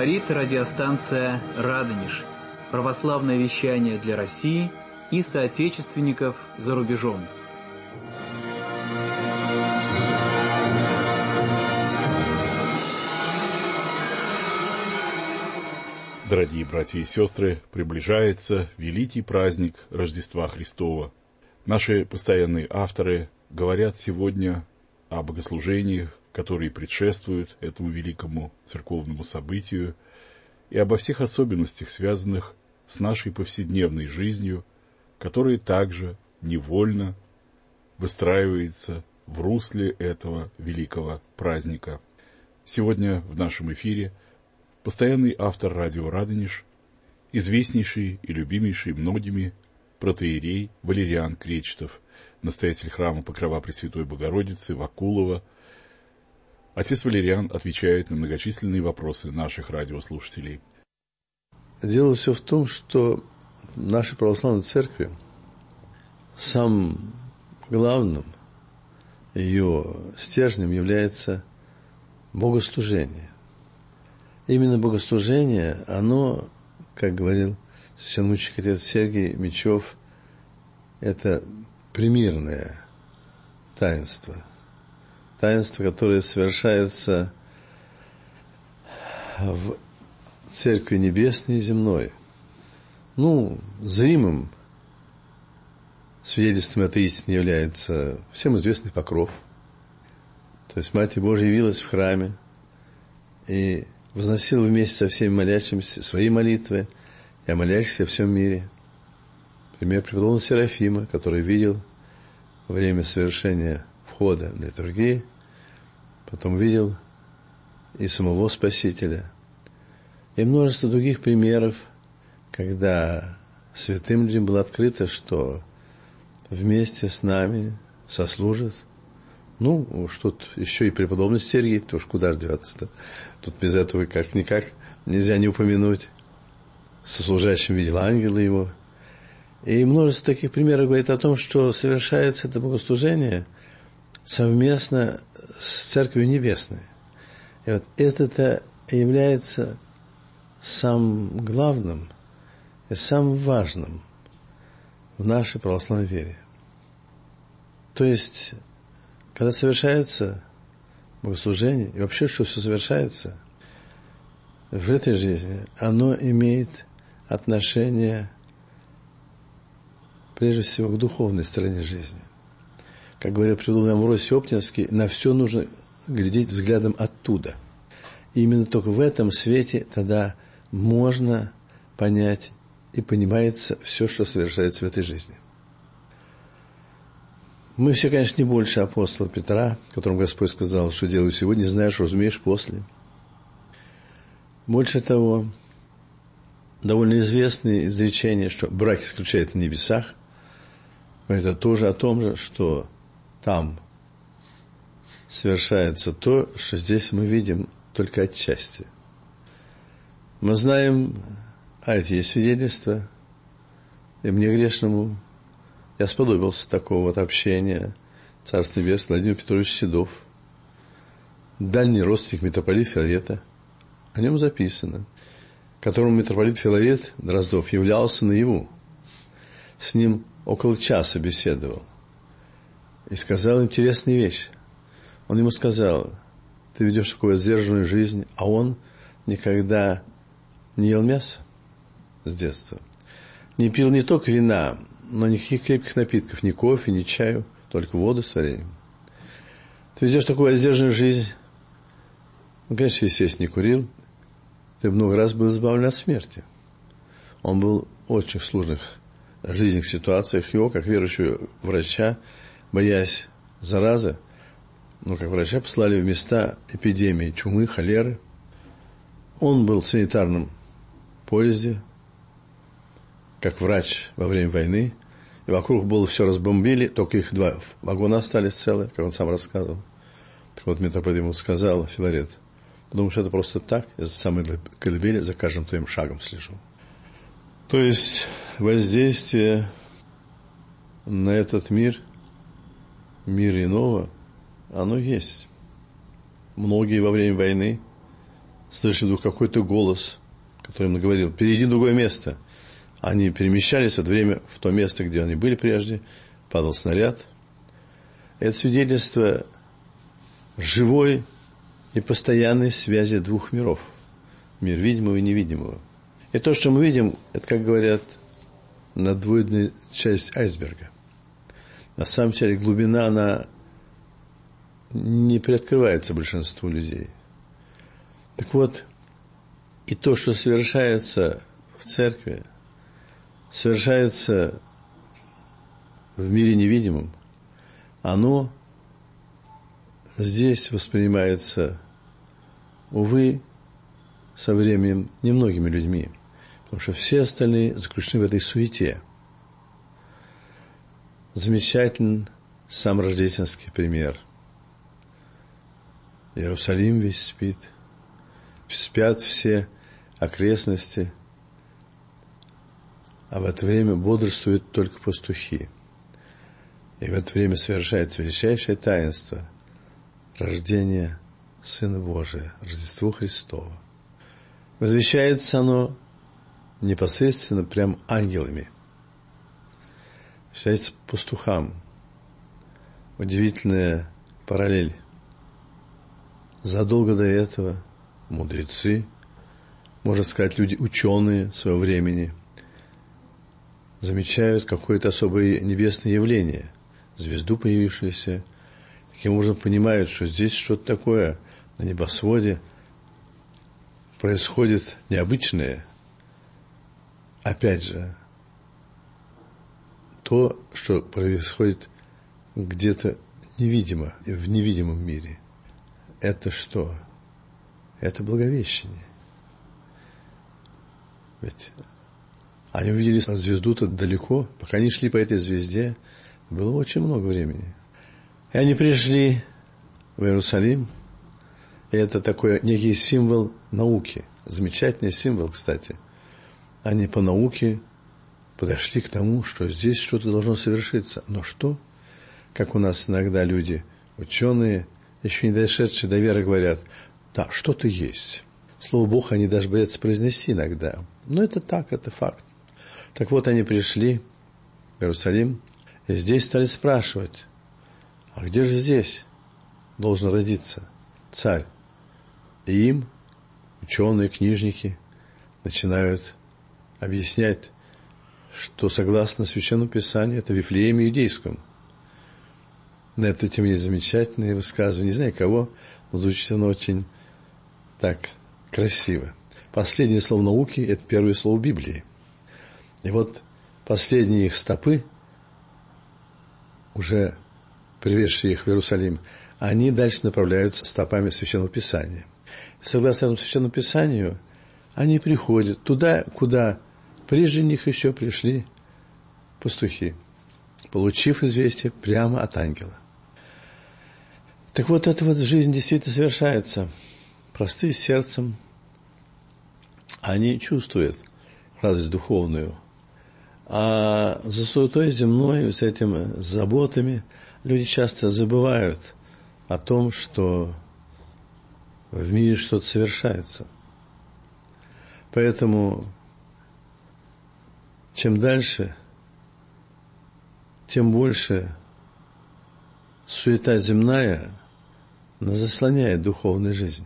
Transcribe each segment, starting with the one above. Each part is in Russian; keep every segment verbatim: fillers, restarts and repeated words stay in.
Говорит радиостанция «Радонеж». Православное вещание для России и соотечественников за рубежом. Дорогие братья и сестры, приближается великий праздник Рождества Христова. Наши постоянные авторы говорят сегодня о богослужениях, которые предшествуют этому великому церковному событию, и обо всех особенностях, связанных с нашей повседневной жизнью, которая также невольно выстраивается в русле этого великого праздника. Сегодня в нашем эфире постоянный автор радио «Радонеж», известнейший и любимейший многими протоиерей Валериан Кречетов, настоятель храма Покрова Пресвятой Богородицы Вакулова. Отец Валериан отвечает на многочисленные вопросы наших радиослушателей. Дело все в том, что в нашей православной церкви самым главным ее стержнем является богослужение. Именно богослужение, оно, как говорил священномученик отец Сергий Мечев, это примирное таинство. Таинство, которое совершается в Церкви Небесной и Земной. Ну, зримым свидетельством этой истины является всем известный покров. То есть Матерь Божия явилась в храме и возносила вместе со всеми молящимися свои молитвы и о молящихся во всем мире. Пример преподобного Серафима, который видел во время совершения входа в литургии, потом видел и самого Спасителя. И множество других примеров, когда святым людям было открыто, что вместе с нами сослужит. Ну, уж тут еще и преподобный Сергий, то уж куда же деваться-то. Тут без этого как-никак нельзя не упомянуть. Сослужащим видел ангела его. И множество таких примеров говорит о том, что совершается это богослужение совместно с Церковью Небесной. И вот это-то является самым главным и самым важным в нашей православной вере. То есть, когда совершается богослужение, и вообще, что все совершается в этой жизни, оно имеет отношение, прежде всего, к духовной стороне жизни. Как говорил преподобный Амвросий Оптинский, на все нужно глядеть взглядом оттуда. И именно только в этом свете тогда можно понять и понимается все, что совершается в этой жизни. Мы все, конечно, не больше апостола Петра, которому Господь сказал, что делаю сегодня, не знаешь, разумеешь после. Больше того, довольно известное изречение, что брак исключает на небесах, это тоже о том же, что там совершается то, что здесь мы видим только отчасти. Мы знаем, а эти есть свидетельства, и мне грешному я сподобился такого вот общения. Царство Небесное, Владимир Петрович Седов, дальний родственник митрополита Филарета, о нем записано, которому митрополит Филарет Дроздов являлся наяву. С ним около часа беседовал и сказал интересные вещи. Он ему сказал: ты ведешь такую сдержанную жизнь, а он никогда не ел мясо с детства, не пил не только вина, но никаких крепких напитков, ни кофе, ни чаю, только воду с вареньем. Ты ведешь такую воздержанную жизнь. Ну, конечно, естественно, не курил. Ты много раз был избавлен от смерти. Он был в очень сложных жизненных ситуациях. Его, как верующего врача, боясь заразы, ну, как врача, послали в места эпидемии чумы, холеры. Он был в санитарном поезде, как врач во время войны, и вокруг было все разбомбили, только их два вагона остались целые, как он сам рассказывал. Так вот, митрополит ему сказал, Филарет: думаешь, это просто так? Я за самой колыбели за каждым твоим шагом слежу. То есть воздействие на этот мир, мир иного, оно есть. Многие во время войны слышали вдруг какой-то голос, который им говорил: перейди в другое место. Они перемещались от время в то место, где они были прежде, падал снаряд. Это свидетельство живой и постоянной связи двух миров. Мир видимого и невидимого. И то, что мы видим, это, как говорят, надводная часть айсберга. На самом деле глубина, она не приоткрывается большинству людей. Так вот, и то, что совершается в церкви, совершается в мире невидимом, оно здесь воспринимается, увы, со временем немногими людьми, потому что все остальные заключены в этой суете. Замечательный сам рождественский пример. Иерусалим весь спит, спят все окрестности, а в это время бодрствуют только пастухи. И в это время совершается величайшее таинство – рождение Сына Божия, Рождество Христово. Возвещается оно непосредственно прям ангелами. Возвещается пастухам. Удивительная параллель. Задолго до этого мудрецы, можно сказать, люди ученые своего времени, замечают какое-то особое небесное явление, звезду, появившуюся. Таким образом понимают, что здесь что-то такое на небосводе происходит необычное. Опять же, то, что происходит где-то невидимо, в невидимом мире. Это что? Это Благовещение. Ведь они увидели звезду-то далеко, пока они шли по этой звезде, было очень много времени. И они пришли в Иерусалим, и это такой некий символ науки, замечательный символ, кстати. Они по науке подошли к тому, что здесь что-то должно совершиться. Но что? Как у нас иногда люди, ученые, еще не дошедшие до веры, говорят: да, что-то есть. Слово Бог они даже боятся произнести иногда. Но это так, это факт. Так вот, они пришли в Иерусалим, и здесь стали спрашивать: а где же здесь должен родиться царь? И им ученые, книжники начинают объяснять, что согласно Священному Писанию это в Вифлееме Иудейском. На эту тему есть замечательные высказывания, не знаю кого, но звучит оно очень так красиво. Последнее слово науки – это первое слово Библии. И вот последние их стопы, уже приведшие их в Иерусалим, они дальше направляются стопами Священного Писания. Согласно этому Священному Писанию, они приходят туда, куда прежде них еще пришли пастухи, получив известие прямо от ангела. Так вот, эта вот жизнь действительно совершается. Простые сердцем, они чувствуют радость духовную. А за суетой земной, с этими заботами, люди часто забывают о том, что в мире что-то совершается. Поэтому чем дальше, тем больше суета земная, она заслоняет духовную жизнь.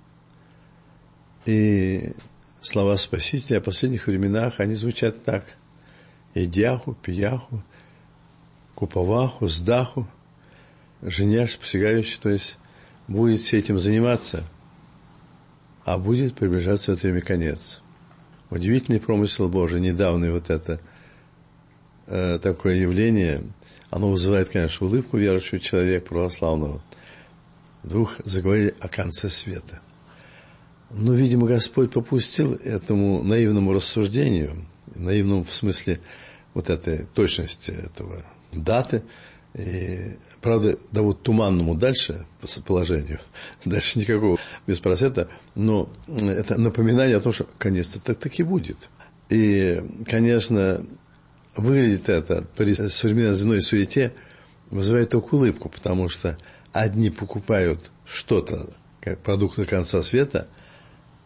И слова Спасителя о последних временах, они звучат так: «Идяху, пияху, куповаху, сдаху», женяш, посягающий, то есть будете этим заниматься, а будет приближаться в это время конец. Удивительный промысел Божий, недавний вот это э, такое явление, оно вызывает, конечно, улыбку верующего человека, православного. Вдруг заговорили о конце света. Но, видимо, Господь попустил этому наивному рассуждению, наивному в смысле вот этой точности этого даты, и, правда, да вот туманному дальше по положению, дальше никакого беспроцента, но это напоминание о том, что конец-то так таки будет. И, конечно, выглядит это при современной земной суете, вызывает только улыбку, потому что одни покупают что-то, как продукты конца света,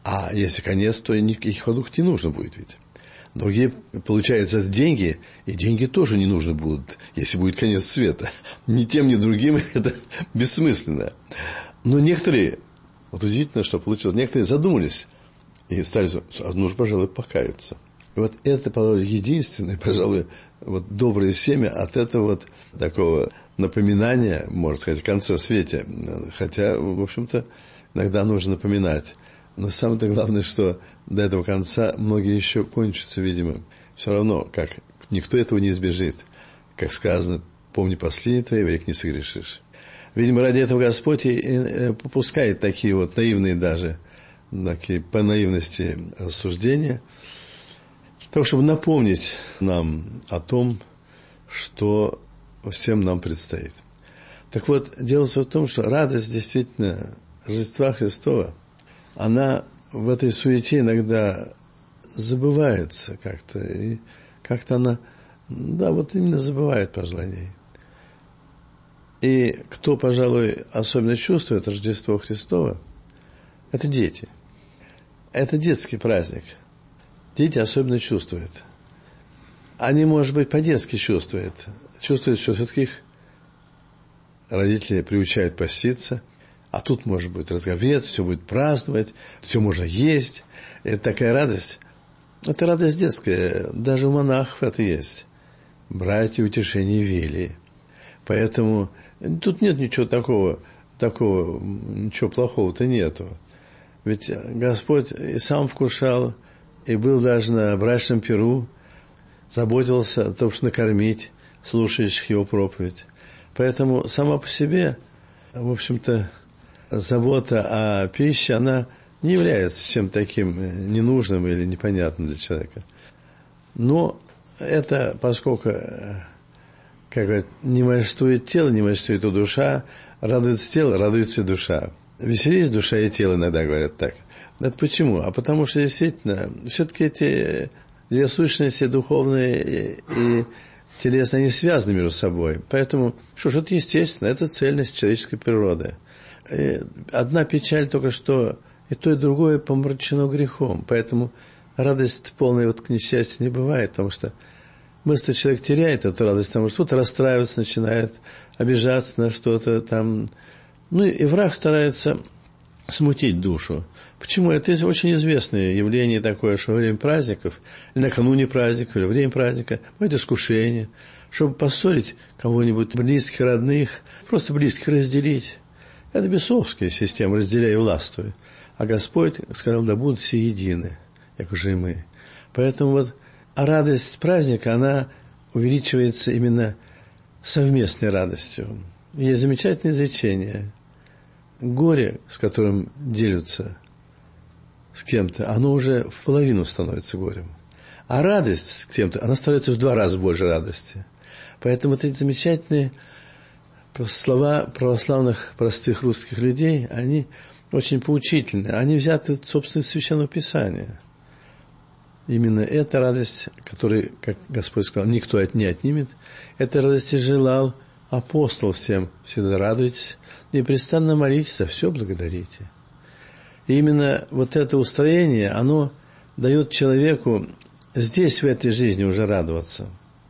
А если конец, то никаких продуктов не нужно будет ведь. Другие, получается, это деньги, и деньги тоже не нужны будут, если будет конец света. Ни тем, ни другим это бессмысленно. Но некоторые, вот удивительно, что получилось, некоторые задумались и стали, нужно, пожалуй, покаяться. И вот это, пожалуй, единственное, пожалуй, вот доброе семя от этого вот такого напоминания, можно сказать, о конце света. Хотя, в общем-то, иногда нужно напоминать. Но самое-то главное, что до этого конца многие еще кончатся, видимо. Все равно, как никто этого не избежит. Как сказано, помни последний твой век, не согрешишь. Видимо, ради этого Господь и попускает такие вот наивные даже, такие по наивности рассуждения, так, чтобы напомнить нам о том, что всем нам предстоит. Так вот, дело в том, что радость действительно Рождества Христова, она в этой суете иногда забывается как-то. И как-то она, да, вот именно забывает, пожалуй, о ней. И кто, пожалуй, особенно чувствует Рождество Христово, это дети. Это детский праздник. Дети особенно чувствуют. Они, может быть, по-детски чувствуют. Чувствуют, что все-таки их родители приучают поститься. А тут, может быть, разговец, все будет праздновать, все можно есть. Это такая радость. Это радость детская. Даже у монахов это есть. Братья утешения вели. Поэтому тут нет ничего такого, такого, ничего плохого-то нету. Ведь Господь и сам вкушал, и был даже на брачном пиру, заботился о том, что накормить слушающих его проповедь. Поэтому сама по себе, в общем-то, забота о пище, она не является чем таким ненужным или непонятным для человека. Но это, поскольку, как говорят, не мощствует тело, не мощствует и душа, радуется тело, радуется и душа. Веселись душа и тело, иногда говорят так. Это почему? А потому что действительно, все-таки эти две сущности, духовные и телесные, они связаны между собой. Поэтому, что ж, это естественно, это цельность человеческой природы. И одна печаль только что и то, и другое помрачено грехом. Поэтому радость полная вот к несчастью не бывает, потому что быстро человек теряет эту радость, потому что тут расстраиваться начинает, обижаться на что-то там. Ну и враг старается смутить душу. Почему? Это очень известное явление такое, что во время праздников, или накануне праздника, или во время праздника, бывает искушение, чтобы поссорить кого-нибудь, близких, родных, просто близких разделить. Это бесовская система, разделяй и властвуй. А Господь сказал, да будут все едины, как уже и мы. Поэтому вот а радость праздника, она увеличивается именно совместной радостью. Есть замечательное изречение. Горе, с которым делятся с кем-то, оно уже в половину становится горем. А радость с кем-то, она становится в два раза больше радости. Поэтому вот эти замечательные слова православных простых русских людей, они очень поучительны. Они взяты, собственно, из Священного Писания. Именно эта радость, которую, как Господь сказал, никто не отнимет, этой радости желал апостол всем. Всегда радуйтесь, непрестанно молитесь, за все благодарите. И именно вот это устроение, оно дает человеку здесь, в этой жизни, уже радоваться.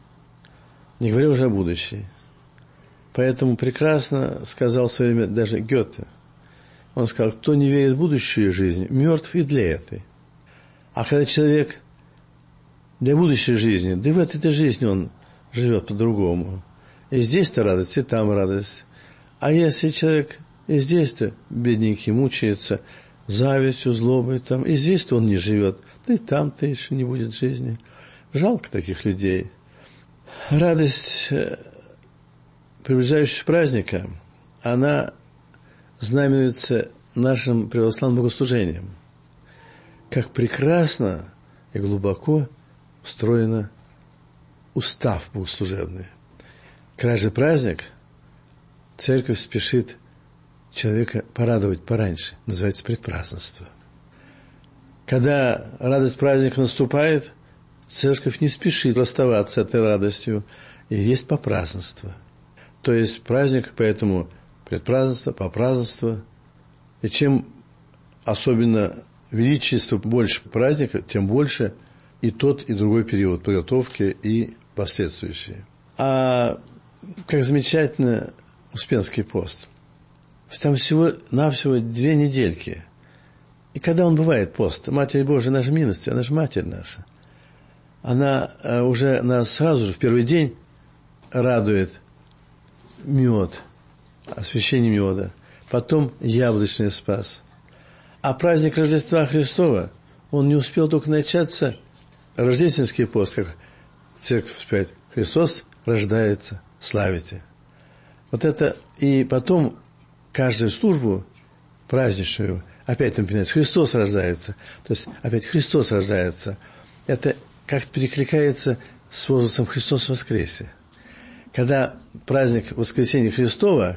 Не говоря уже о будущей. Поэтому прекрасно сказал в свое время даже Гёте. Он сказал, кто не верит в будущую жизнь, мертв и для этой. А когда человек для будущей жизни, да и в этой жизни он живет по-другому. И здесь-то радость, и там радость. А если человек и здесь-то бедненький мучается завистью, злобой, там, и здесь-то он не живет, да и там-то еще не будет жизни. Жалко таких людей. Радость приближающегося праздника, она знаменуется нашим православным богослужением. Как прекрасно и глубоко встроен устав богослужебный. Каждый праздник церковь спешит человека порадовать пораньше. Называется предпразднество. Когда радость праздника наступает, церковь не спешит расставаться с этой радостью. И есть попразднество. То есть праздник, поэтому предпразднество, попразднество. И чем особенно величество больше праздника, тем больше и тот, и другой период подготовки и последующие. А как замечательно Успенский пост. Там всего-навсего две недельки. И когда он бывает, пост? Матерь Божия, она же милость, она же Матерь наша. Она уже нас сразу же в первый день радует мед, освящение меда, потом яблочный спас. А праздник Рождества Христова, он не успел только начаться, рождественский пост, как церковь вспевает, Христос рождается, славите. Вот это, и потом каждую службу праздничную опять напоминается, Христос рождается, то есть опять Христос рождается. Это как-то перекликается с возгласом Христос воскресе. Когда праздник Воскресения Христова,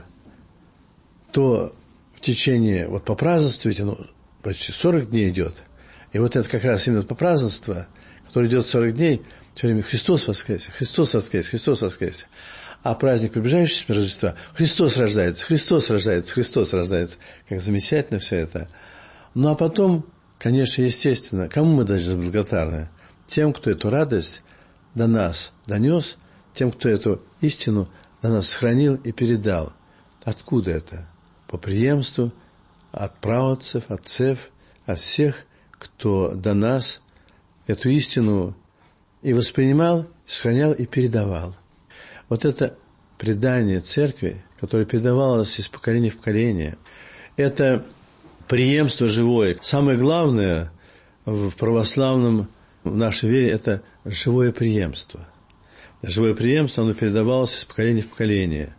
то в течение, вот по празднеству, ведь оно почти сорок дней идет, и вот это как раз именно по празднеству, которое идет сорок дней, все время Христос воскресе, Христос воскресе, Христос воскресе. А праздник приближающегося Рождества, Христос рождается, Христос рождается, Христос рождается. Как замечательно все это. Ну, а потом, конечно, естественно, кому мы должны быть благодарны? Тем, кто эту радость до нас донес, тем, кто эту истину до нас сохранил и передал. Откуда это? По преемству от праотцев, отцев, от всех, кто до нас эту истину и воспринимал, сохранял и передавал. Вот это предание церкви, которое передавалось из поколения в поколение, это преемство живое. Самое главное в православном, в нашей вере, это живое преемство. Живое преемство, оно передавалось из поколения в поколение.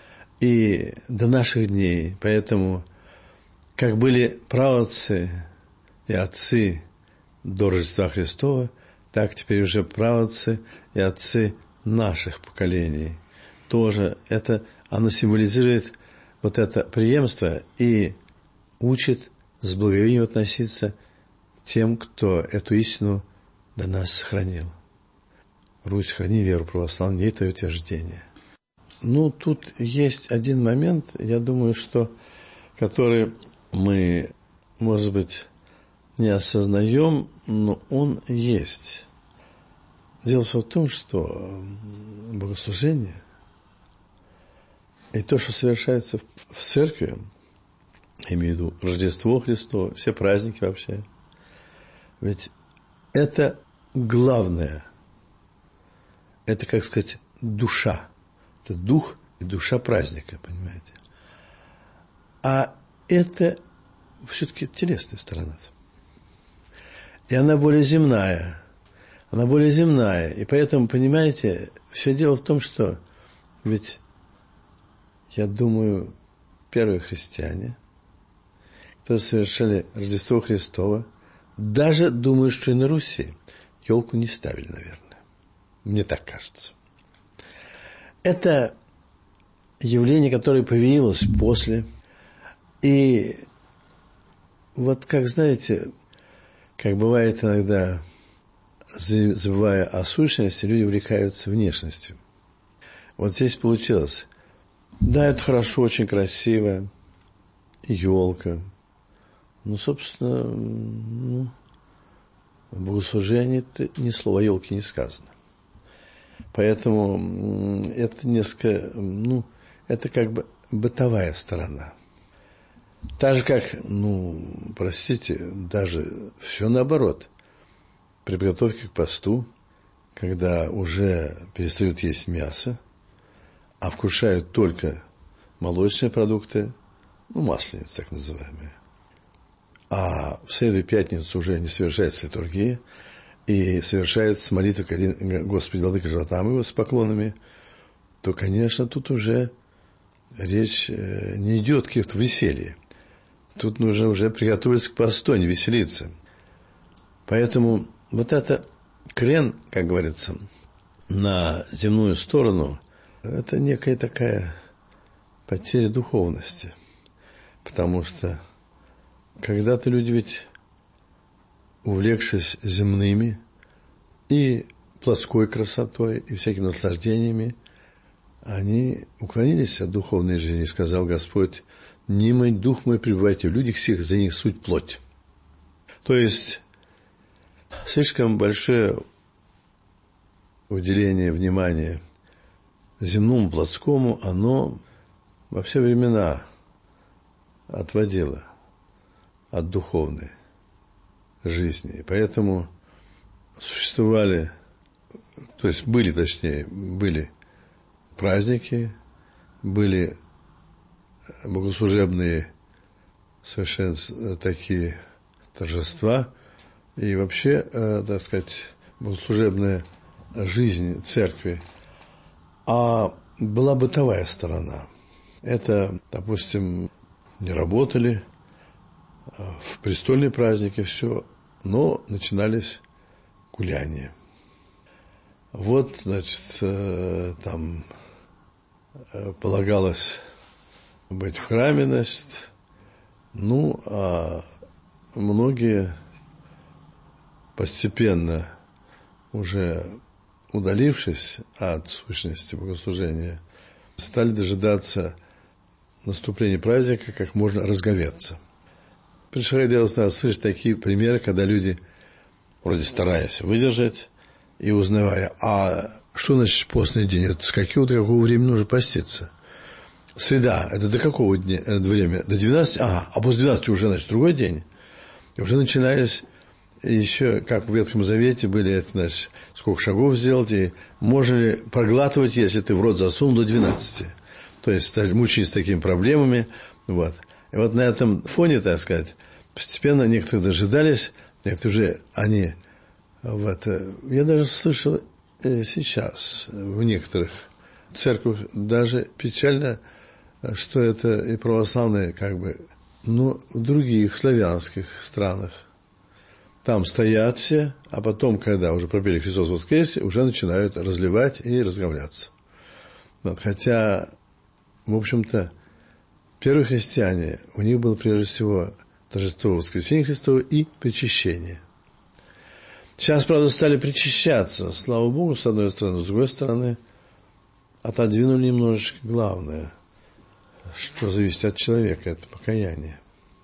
И до наших дней. Поэтому, как были праотцы и отцы до Рождества Христова, так теперь уже праотцы и отцы наших поколений. Тоже это, оно символизирует вот это преемство и учит с благовением относиться к тем, кто эту истину до нас сохранил. Русь, храни веру православную, ей твое утверждение. Ну, тут есть один момент, я думаю, что, который мы, может быть, не осознаем, но он есть. Дело все в том, что богослужение и то, что совершается в церкви, я имею в виду Рождество Христово, все праздники вообще, ведь это главное, это, как сказать, душа, это дух и душа праздника, понимаете. А это все-таки телесная сторона. И она более земная. Она более земная. И поэтому, понимаете, все дело в том, что ведь, я думаю, первые христиане, кто совершали Рождество Христово, даже, думаю, что и на Руси елку не ставили, наверное. Мне так кажется. Это явление, которое появилось после. И вот, как знаете, как бывает иногда, забывая о сущности, люди увлекаются внешностью. Вот здесь получилось. Да, это хорошо, очень красиво, елка. Ну, собственно, ну, в богослужении ни слова о елке не сказано. Поэтому это несколько, ну, это как бы бытовая сторона. Так же, как, ну, простите, даже все наоборот. При подготовке к посту, когда уже перестают есть мясо, а вкушают только молочные продукты, ну, масленицы так называемые, а в среду и пятницу уже не совершается литургия, и совершается молитва Господи, владыка живота моего с поклонами, то, конечно, тут уже речь не идет о каких-то веселье. Тут нужно уже приготовиться к посту, а не веселиться. Поэтому вот это крен, как говорится, на земную сторону, это некая такая потеря духовности. Потому что когда-то люди ведь, увлекшись земными и плотской красотой, и всякими наслаждениями, они уклонились от духовной жизни. Сказал Господь: «Нимой дух мой пребывайте в людях сих, за них суть плоть». То есть слишком большое уделение внимания земному, плотскому, оно во все времена отводило от духовной жизни. И поэтому существовали, то есть были, точнее, были праздники, были богослужебные совершенно такие торжества, и вообще, э, так сказать, богослужебная жизнь церкви. А была бытовая сторона. Это, допустим, не работали, в престольные праздники все, но начинались гуляния. Вот, значит, э, там э, полагалось быть в храме, значит, ну, а многие постепенно, уже удалившись от сущности богослужения, стали дожидаться наступления праздника, как можно разговеться. Приходилось нас слышать такие примеры, когда люди, вроде стараясь выдержать и узнавая, а что значит постный день, это с какого, до какого времени нужно поститься? Среда, это до какого дня, это время? До двенадцати? Ага, а после двенадцати уже, значит, другой день. И уже начинались еще, как в Ветхом Завете были, это, значит, сколько шагов сделать, и можно ли проглатывать, если ты в рот засунул до двенадцати. То есть мучаясь такими проблемами, вот. И вот на этом фоне, так сказать, постепенно некоторые дожидались, некоторые уже, они, вот, я даже слышал сейчас в некоторых церквях даже печально, что это и православные, как бы, но в других славянских странах. Там стоят все, а потом, когда уже пропели «Христос воскресе», уже начинают разливать и разговляться. Вот, хотя, в общем-то, первые христиане, у них было прежде всего торжество воскресения Христова и причащение. Сейчас, правда, стали причащаться, слава Богу, с одной стороны, с другой стороны, отодвинули немножечко главное, что зависит от человека, это покаяние.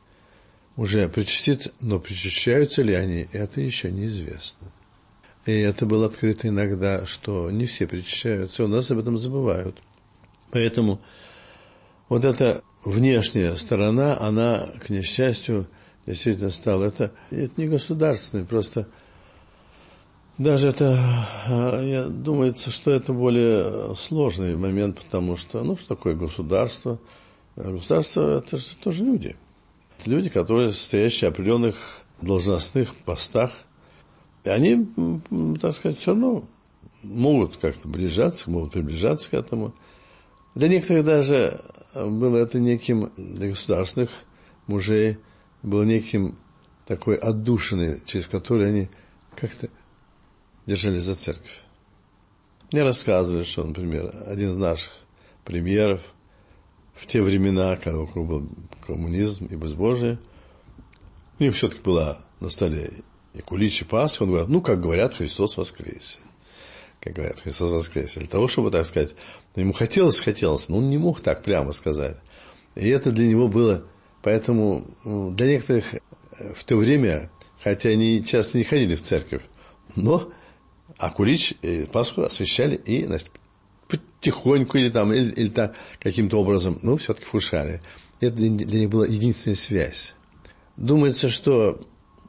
Уже причаститься, но причащаются ли они, это еще неизвестно. И это было открыто иногда, что не все причащаются, у нас об этом забывают. Поэтому вот эта внешняя сторона, она, к несчастью, действительно стала. Это, это не государственный, просто даже это, я думаю, что это более сложный момент, потому что, ну, что такое государство? Государство – это же тоже люди. Люди, которые стоящие в определенных должностных постах, и они, так сказать, все равно могут как-то ближаться, могут приближаться к этому. Для некоторых даже было это неким, для государственных мужей, было неким такой отдушиной, через который они как-то держались за церковь. Мне рассказывали, что, например, один из наших премьеров в те времена, когда вокруг был коммунизм и безбожие, у них все-таки была на столе и кулич, и Пасха. Он говорит, ну, как говорят, Христос воскресе. Как говорят, Христос воскресе. Для того, чтобы, так сказать, ему хотелось, хотелось, но он не мог так прямо сказать. И это для него было, поэтому для некоторых в то время, хотя они часто не ходили в церковь, но а кулич и Пасху освящали и, значит, потихоньку или там, или, или так, каким-то образом, ну, все-таки вкушали. Это для, для них была единственная связь. Думается, что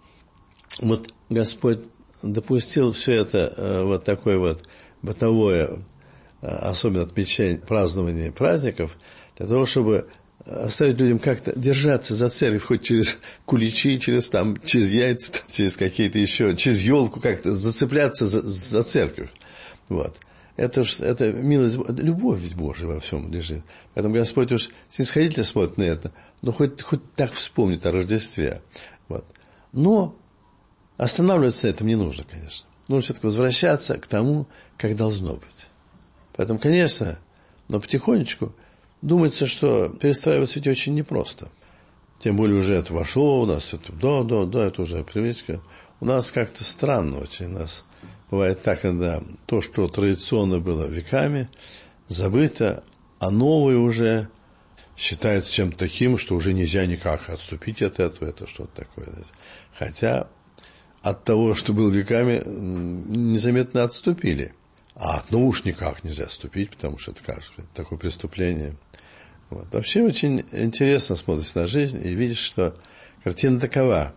вот Господь допустил все это, вот такое вот бытовое, особенно отмечание, празднование праздников, для того, чтобы оставить людям как-то держаться за церковь, хоть через куличи, через, там, через яйца, там, через какие-то еще, через елку, как-то зацепляться за, за церковь. Вот. Это, уж, это милость, любовь ведь Божия во всем лежит. Поэтому Господь уж снисходительно смотрит на это, но хоть, хоть так вспомнит о Рождестве. Вот. Но останавливаться на этом не нужно, конечно. Нужно все-таки возвращаться к тому, как должно быть. Поэтому, конечно, но потихонечку думается, что перестраиваться ведь очень непросто. Тем более уже это вошло у нас, это, да, да, да, это уже привычка. У нас как-то странно очень, у нас бывает так, когда то, что традиционно было веками, забыто, а новое уже считается чем-то таким, что уже нельзя никак отступить от этого, это что-то такое. Хотя от того, что было веками, незаметно отступили. А от ну уж никак нельзя отступить, потому что это, кажется, это такое преступление. Вот. Вообще очень интересно смотришь на жизнь и видишь, что картина такова,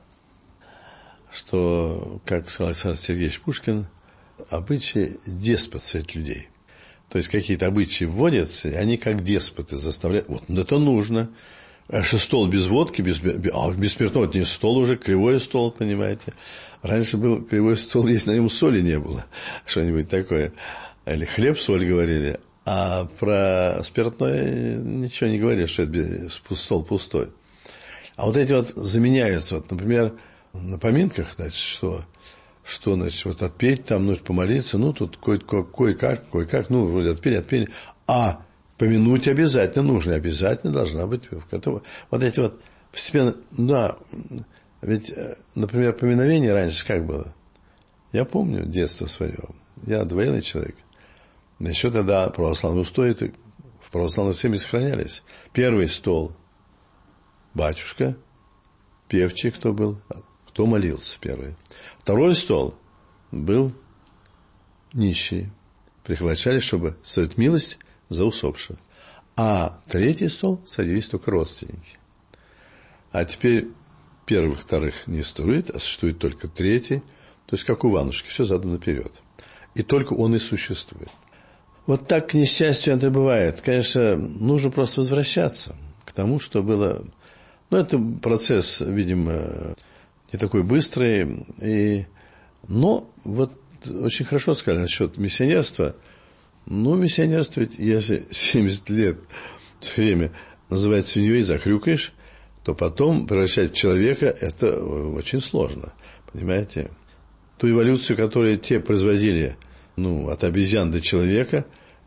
что, как сказал Александр Сергеевич Пушкин, обычаи деспот среди людей. То есть какие-то обычаи вводятся, и они как деспоты заставляют. Вот, ну это нужно. А что стол без водки, без, а, без спиртного, это не стол уже, кривой стол, понимаете. Раньше был кривой стол, если на нем соли не было, что-нибудь такое. Или хлеб, соль говорили. А про спиртное ничего не говорили, что это стол пустой. А вот эти вот заменяются. Вот, например, на поминках, значит, что, что значит, вот отпеть, там нужно помолиться, ну, тут кое-как, кое-как, кое-как, ну, вроде отпели, отпели. А помянуть обязательно нужно, обязательно должна быть. Вот эти вот постепенно, да, ведь, например, поминовение раньше как было? Я помню детство свое. Я двоенный человек. Еще тогда православные устои в православной семье сохранялись. Первый стол – батюшка, певчий кто был, кто молился первый. Второй стол был нищий. Приглашали, чтобы совершить милость за усопшего. А третий стол садились только родственники. А теперь первых, вторых не существует, а существует только третий. То есть, как у Иванушки, все задано наперед. И только он и существует. Вот так, к несчастью, это бывает. Конечно, нужно просто возвращаться к тому, что было. Ну, это процесс, видимо, не такой быстрый. И... Но вот очень хорошо сказали насчет миссионерства. Ну, миссионерство, ведь если семьдесят лет все время называть свиньей, захрюкаешь, то потом превращать в человека это очень сложно. Понимаете? Ту эволюцию, которую те производили, ну, от обезьян до человека,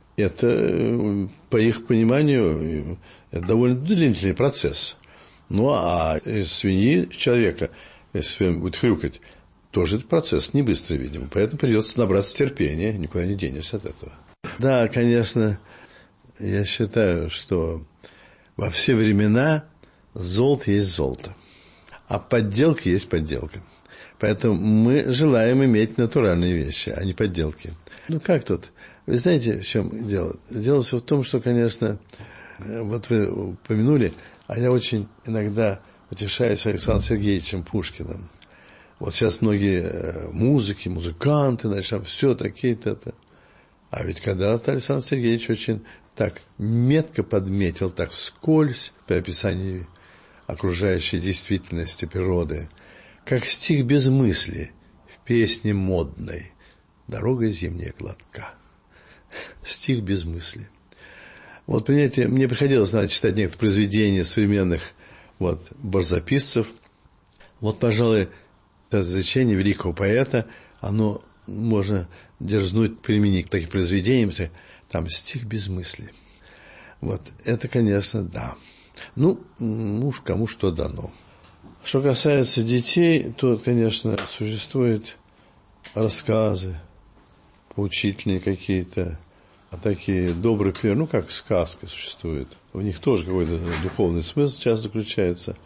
это, по их пониманию, это довольно длительный процесс. Ну, а из свиньи человека, если будет хрюкать, тоже этот процесс не быстрый, видимо. Поэтому придется набраться терпения, никуда не денешься от этого. Да, конечно, я считаю, что во все времена золото есть золото, а подделка есть подделка. Поэтому мы желаем иметь натуральные вещи, а не подделки. Ну, как тут? Вы знаете, в чем дело? Дело все в том, что, конечно, вот вы упомянули, а я очень иногда утешаюсь Александром Сергеевичем Пушкиным. Вот сейчас многие музыки, музыканты, значит, там все такие-то. А ведь когда-то Александр Сергеевич очень так метко подметил, так вскользь при описании окружающей действительности природы, как стих без мысли в песне модной «Дорога зимняя гладка». Стих без мысли. Вот, понимаете, мне приходилось, надо читать некоторые произведения современных вот, барзаписцев. Вот, пожалуй, это изречение великого поэта, оно можно дерзнуть применить к таким произведениям, там стих без мысли. Вот, это, конечно, да. Ну, уж кому что дано. Что касается детей, то, конечно, существуют рассказы, поучительные какие-то, а такие добрые примеры, ну, как сказка существует. В них тоже какой-то духовный смысл сейчас заключается.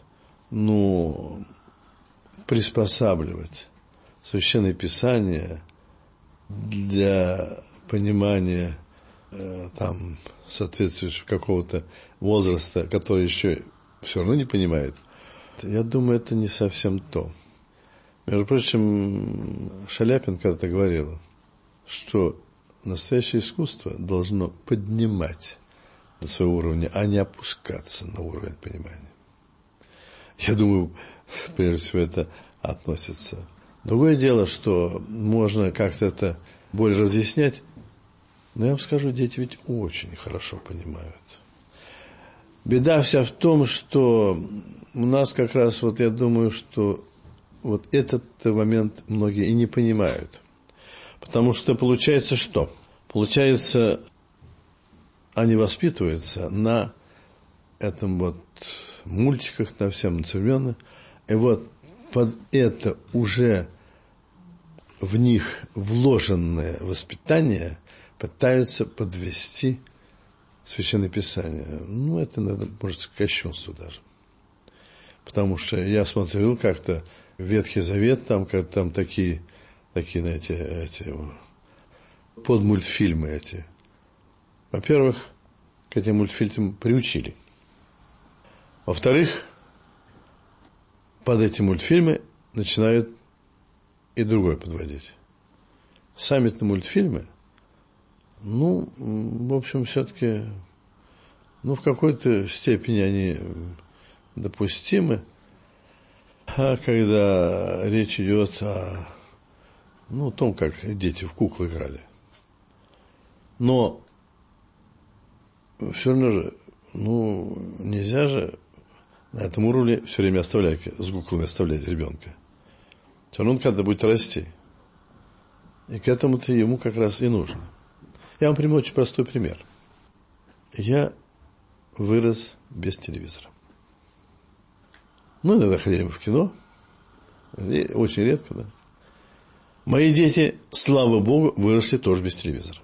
Ну, приспосабливать Священное Писание для понимания э, там, соответствующего какого-то возраста, который еще все равно не понимает, я думаю, это не совсем то. Между прочим, Шаляпин когда-то говорил, что настоящее искусство должно поднимать до своего уровня, а не опускаться на уровень понимания. Я думаю, прежде всего, это относится. Другое дело, что можно как-то это более разъяснять, но я вам скажу, дети ведь очень хорошо понимают. Беда вся в том, что у нас как раз, вот я думаю, что вот этот момент многие и не понимают. Потому что получается что? Получается, они воспитываются на этом вот мультиках, на всем современном, и вот под это уже в них вложенное воспитание пытаются подвести Священное Писание, ну, это, наверное, может, кощунство даже. Потому что я смотрел как-то Ветхий Завет, там, как там такие, такие, знаете, эти, подмультфильмы эти. Во-первых, к этим мультфильмам приучили. Во-вторых, под эти мультфильмы начинают и другое подводить. Сами-то мультфильмы, ну, в общем, все-таки, ну, в какой-то степени они допустимы, а когда речь идет о, ну, том, как дети в куклы играли. Но все равно же, ну, нельзя же на этом уровне все время оставлять, с куклами оставлять ребенка. Все равно он когда-то будет расти. И к этому-то ему как раз и нужно. Я вам приму очень простой пример. Я вырос без телевизора. Ну, иногда ходили мы в кино. Очень редко, да. Мои дети, слава Богу, выросли тоже без телевизора.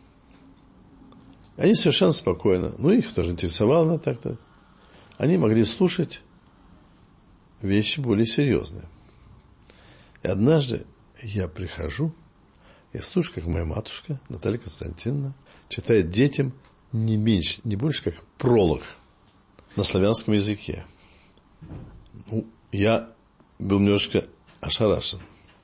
Они совершенно спокойно. Ну, их тоже интересовало так-то. Они могли слушать вещи более серьезные. И однажды я прихожу, я слушаю, как моя матушка Наталья Константиновна читает детям не меньше, не больше, как пролог на славянском языке. Ну, я был немножко ошарашен.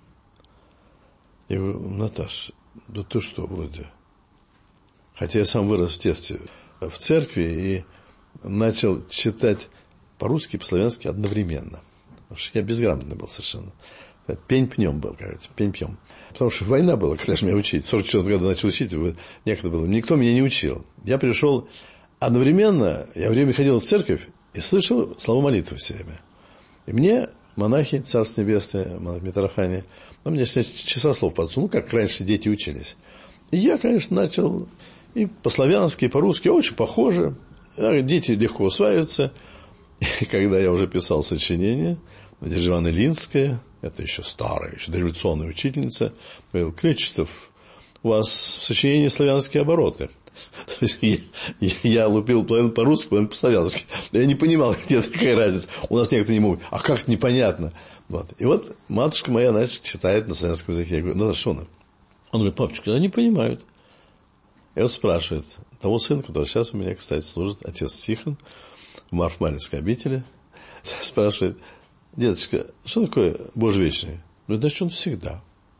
Я говорю: Наташа, да ты что, вроде... Хотя я сам вырос в детстве в церкви и начал читать по-русски и по-славянски одновременно. Потому что я безграмотный был совершенно. Пень-пнем был, кажется, пень-пнем. Потому что война была, когда же меня учить. В сорок четвёртом году начал учить, некогда было. Никто меня не учил. Я пришел одновременно, я время ходил в церковь и слышал слова молитвы все время. И мне монахи, Царство Небесное, монах Митрофания, ну, мне часа слов подсунул, ну, как раньше дети учились. И я, конечно, начал и по-славянски, и по-русски, очень похоже. Дети легко усваиваются. И когда я уже писал сочинение, Надежда Ивановна Линская, это еще старая, еще дореволюционная учительница, говорил: Кречетов, у вас в сочинении славянские обороты. То есть я, я лупил половину по-русски, половину по-славянски. Я не понимал, где такая разница. У нас некоторые не могут. А как это непонятно? Вот. И вот матушка моя, значит, читает на славянском языке. Я говорю: ну, что она? Он говорит: папочка, они понимают. И вот спрашивает того сына, который сейчас у меня, кстати, служит, отец Тихон, в Марфмалинской обители, спрашивает: деточка, что такое Божий вечный? Ну, значит, он всегда.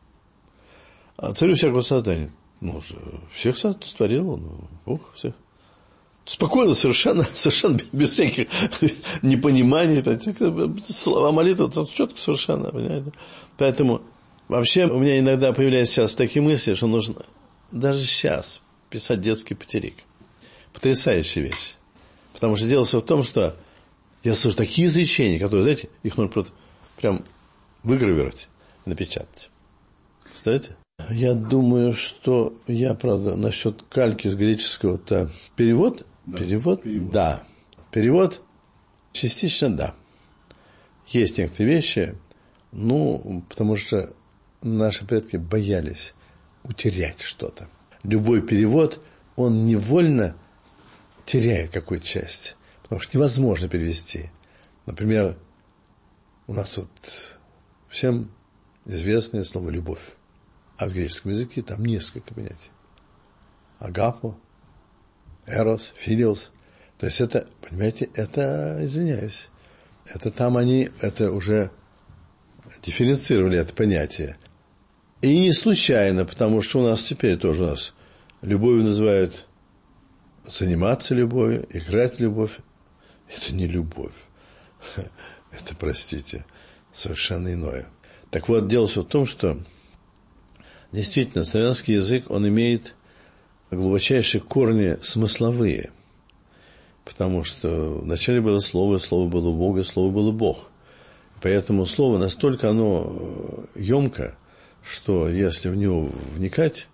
А царю всякого создания. Ну, всех сотворил он, Бог всех. Спокойно, совершенно, совершенно без всяких непониманий. Слова молитвы, это четко совершенно, понимаете? Поэтому вообще у меня иногда появляются сейчас такие мысли, что нужно даже сейчас писать детский патерик. Потрясающая вещь. Потому что дело все в том, что я слышу такие изречения, которые, знаете, их нужно просто прям выгравировать, напечатать. Представляете? Я думаю, что я, правда, насчет кальки с греческого-то перевод, да, перевод, перевод, да, перевод частично, да. Есть некоторые вещи, ну, потому что наши предки боялись утерять что-то. Любой перевод, он невольно теряет какую-то часть, потому что невозможно перевести. Например, у нас вот всем известное слово «любовь». А в греческом языке там несколько понятий. Агапо, эрос, филиос. То есть это, понимаете, это, извиняюсь, это там они, это уже дифференцировали это понятие. И не случайно, потому что у нас теперь тоже у нас любовью называют заниматься любовью, играть любовь. Это не любовь. Это, простите, совершенно иное. Так вот, дело все в том, что действительно, славянский язык, он имеет глубочайшие корни смысловые. Потому что вначале было слово, слово было у Бога, слово было Бог. Поэтому слово настолько оно емко, что если в него вникать,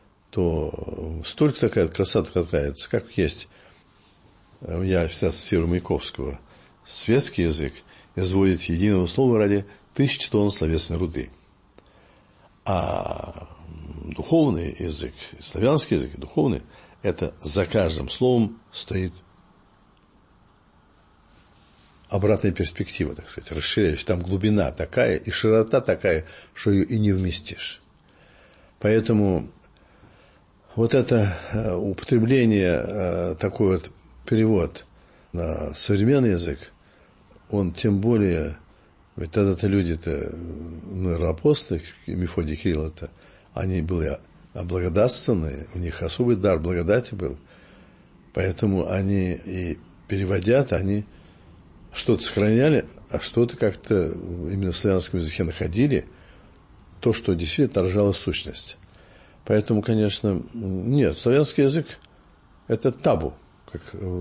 то столько такая красота открывается, как есть, я всегда цитирую Маяковского, светский язык изводит единого слова ради тысячи тонн словесной руды. А духовный язык, славянский язык, духовный, это за каждым словом стоит обратная перспектива, так сказать, расширяющая. Там глубина такая и широта такая, что ее и не вместишь. Поэтому вот это употребление, такой вот перевод на современный язык, он тем более, ведь тогда-то люди-то, наверное, апостолы, Мефодий, Кирилл-то, они были облагодатственные, у них особый дар благодати был, поэтому они и переводят, они что-то сохраняли, а что-то как-то именно в славянском языке находили, то, что действительно отражало сущность. Поэтому, конечно, нет, славянский язык – это табу, как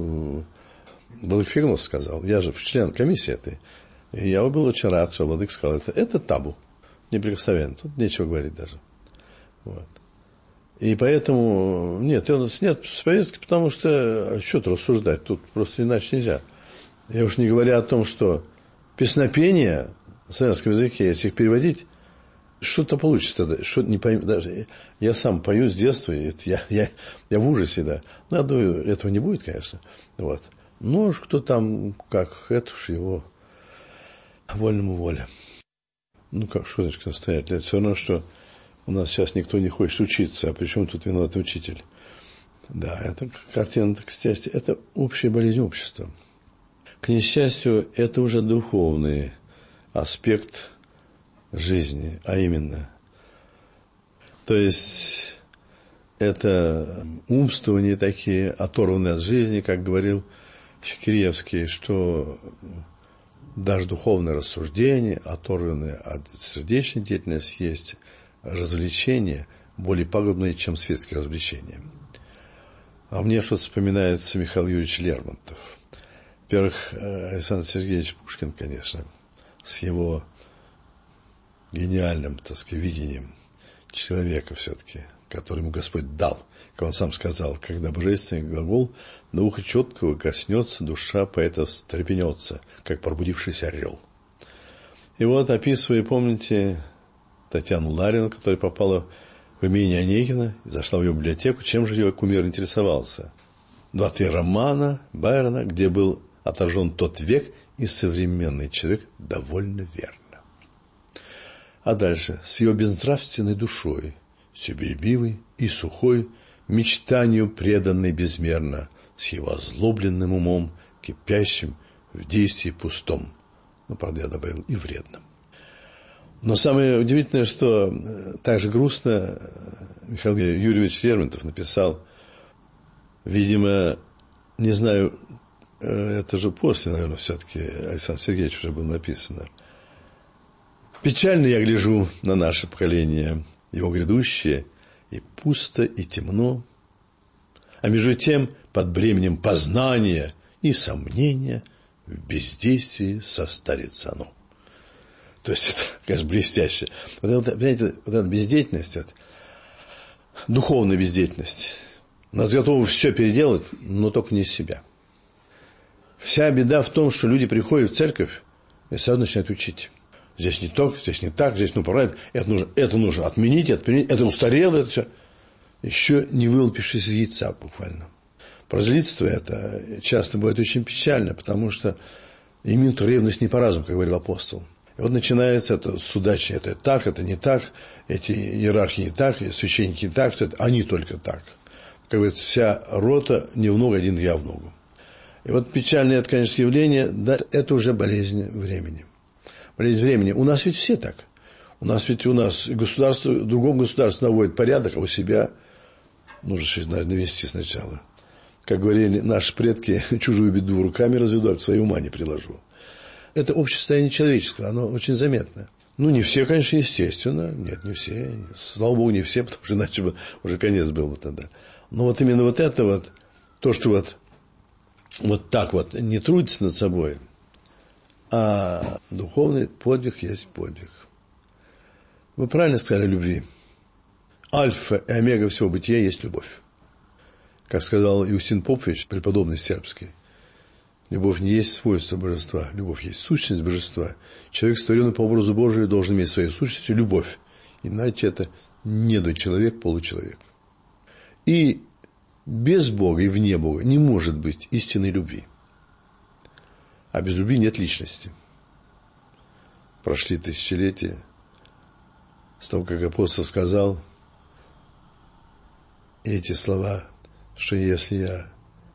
Владыка Фигнов сказал. Я же член комиссии этой. И я был очень рад, что Владыка сказал, это, это табу, неприкосновенно. Тут нечего говорить даже. Вот. И поэтому, нет, у нас нет с повестки, потому что, а что тут рассуждать, тут просто иначе нельзя. Я уж не говоря о том, что песнопения на славянском языке, если их переводить, что-то получится тогда, что не пойму, даже я сам пою с детства, и это я, я, я в ужасе, да. Ну, я думаю, этого не будет, конечно. Вот. Ну, уж кто там, как, это уж его вольному воля. Ну, как, что значит настоятель? Это все равно, что у нас сейчас никто не хочет учиться, а при чем тут виноватый учитель? Да, это картина, кстати, это общая болезнь общества. К несчастью, это уже духовный аспект жизни, а именно, то есть это умствования такие, оторванные от жизни, как говорил Киреевский, что даже духовное рассуждение, оторванное от сердечной деятельности, есть развлечения более пагубные, чем светские развлечения. А мне что-то вспоминается Михаил Юрьевич Лермонтов. Во-первых, Александр Сергеевич Пушкин, конечно, с его гениальным, так сказать, видением человека все-таки, который ему Господь дал. Как он сам сказал, когда божественный глагол на ухо четкого коснется, душа поэта встрепенется, как пробудившийся орел. И вот, описывая, помните, Татьяну Ларину, которая попала в имение Онегина, зашла в ее библиотеку, чем же ее кумир интересовался? Два-три романа Байрона, где был отражен тот век, и современный человек довольно верно. А дальше, с ее безнравственной душой, себелюбивой и сухой, мечтанию преданной безмерно, с его озлобленным умом, кипящим в действии пустом. Ну, правда, я добавил и вредным. Но самое удивительное, что так же грустно Михаил Юрьевич Лермонтов написал, видимо, не знаю, это же после, наверное, все-таки Александр Сергеевич уже было написано. Печально я гляжу на наше поколение, его грядущее, и пусто, и темно. А между тем, под бременем познания и сомнения, в бездействии состарится оно. То есть, это, конечно, блестяще. Вот это, понимаете, вот эта бездеятельность, вот, духовная бездеятельность, нас готовы все переделать, но только не из себя. Вся беда в том, что люди приходят в церковь и сразу начинают учить. Здесь не так, здесь не так, здесь ну правильно, это нужно, это нужно отменить, отменить, это устарело, это все. Еще не вылупившись из яйца буквально. Прозелитство это часто бывает очень печально, потому что имеют ревность не по разуму, как говорил апостол. И вот начинается это судачие, это так, это не так, эти иерархи не так, священники не так, это, они только так. Как говорится, вся рота не в ногу, один я в ногу. И вот печальное это, конечно, явление, да, это уже болезнь времени. Болезнь времени. У нас ведь все так. У нас ведь у нас государство, в другом государстве наводит порядок, а у себя нужно же навести сначала. Как говорили наши предки, чужую беду руками разведу, а к своей ума не приложу. Это общее состояние человечества, оно очень заметно. Ну, не все, конечно, естественно. Нет, не все. Слава Богу, не все, потому что иначе бы уже конец был бы тогда. Но вот именно вот это вот, то, что вот, вот так вот не трудится над собой, а духовный подвиг есть подвиг. Вы правильно сказали о любви. Альфа и омега всего бытия есть любовь. Как сказал Иустин Попович, преподобный сербский, любовь не есть свойство божества, любовь есть сущность божества. Человек, створенный по образу Божию, должен иметь своей сущностью любовь. Иначе это недочеловек, получеловек. И без Бога и вне Бога не может быть истинной любви. А без любви нет личности. Прошли тысячелетия с того, как апостол сказал эти слова, что если я...